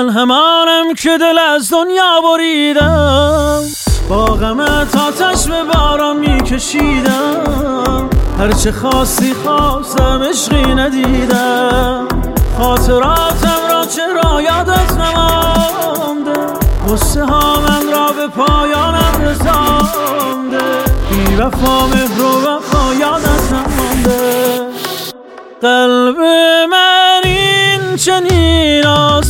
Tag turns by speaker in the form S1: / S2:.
S1: همانم که دل از دنیا بریدم، با غمت آتش به باران میکشیدم، هرچه خواستی خواستم عشقی ندیدم، خاطراتم را چرا یادت نمانده، غصه ها من را به پایانم رسانده، بی وفا مهر و وفا یادت نمانده. قلب من این چنین